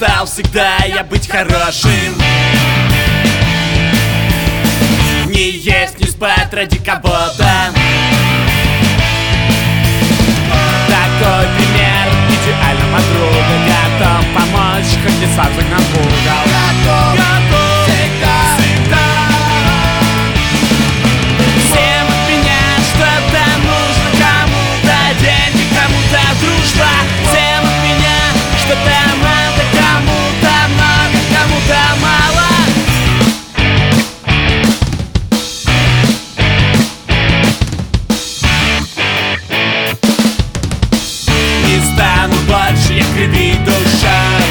мечтал всегда я быть хорошим. Не есть, не спать ради кого-то. Такой пример, идеально подруга. Готов помочь, хоть не сразу напугал. Готов всегда. Всем от меня что-то нужно. Кому-то деньги, кому-то дружба. Всем от меня что-то надо. Кому-то много, кому-то мало. Не стану больше я кривить душой.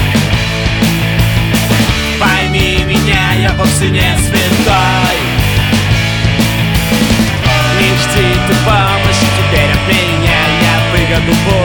Пойми меня, я вовсе не святой. Не жди ты помощи теперь от меня. Я выгоду буду